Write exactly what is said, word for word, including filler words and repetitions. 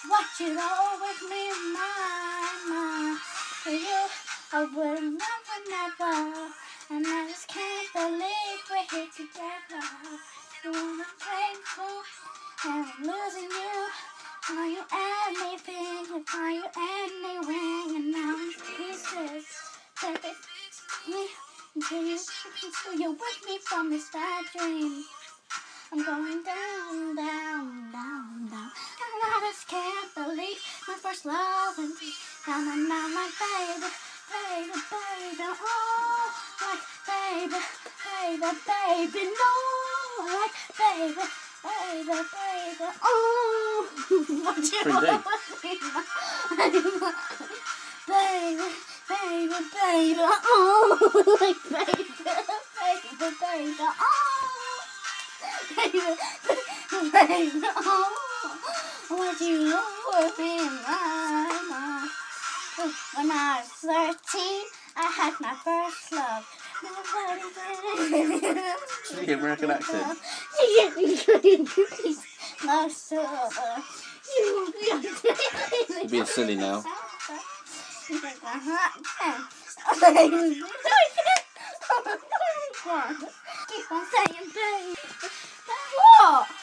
watch it all with me in my mind. For you, I would never, never. And I just can't believe we're here together. You wanna play cool, and I'm losing you. Are you anything? Are you anywhere? And now I'm pieces. Baby, me until you, until you're with me from this bad dream. I'm going down, down, down, down. And I just can't believe my first love and me. Down and down like baby, baby, baby, oh, like baby, baby, baby, no, like baby, baby, baby, oh. What you want with me, baby, baby, baby, oh, like baby, baby, baby, oh. Baby, baby, oh, what you know with me in my mind. When I was thirteen, I had my first love. Speak American accent. Most of You're being silly now. Keep on saying, baby. What?